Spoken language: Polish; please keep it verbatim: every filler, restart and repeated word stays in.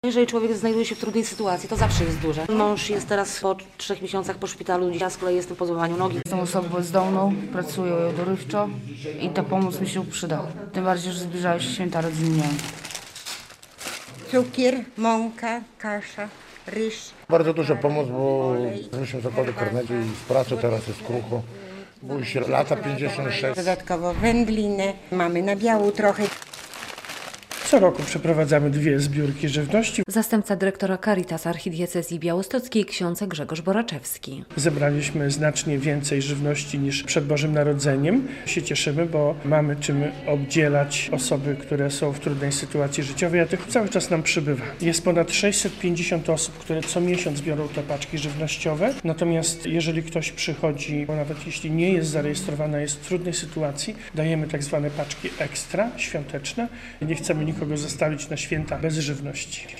Jeżeli człowiek znajduje się w trudnej sytuacji, to zawsze jest duże. Mąż jest teraz po trzech miesiącach po szpitalu, ja z kolei jestem po złamaniu nogi. Jestem osobą bezdomną, pracuję dorywczo i ta pomoc mi się przyda. Tym bardziej, że zbliżają się święta rodzinne. Cukier, mąka, kasza, ryż. Bardzo duża pomoc, bo myśmy zakłady karnety i z pracy teraz jest krucho. Bo już lata pięćdziesiąt sześć. Dodatkowo wędlinę, mamy nabiału trochę. Co roku przeprowadzamy dwie zbiórki żywności. Zastępca dyrektora Caritas Archidiecezji Białostockiej ksiądz Grzegorz Boraczewski. Zebraliśmy znacznie więcej żywności niż przed Bożym Narodzeniem. Się cieszymy, bo mamy czym obdzielać osoby, które są w trudnej sytuacji życiowej, a tych cały czas nam przybywa. Jest ponad sześćset pięćdziesiąt osób, które co miesiąc biorą te paczki żywnościowe. Natomiast jeżeli ktoś przychodzi, bo nawet jeśli nie jest zarejestrowana, jest w trudnej sytuacji, dajemy tak zwane paczki ekstra, świąteczne. Nie chcemy nikogo zostawić na święta bez żywności.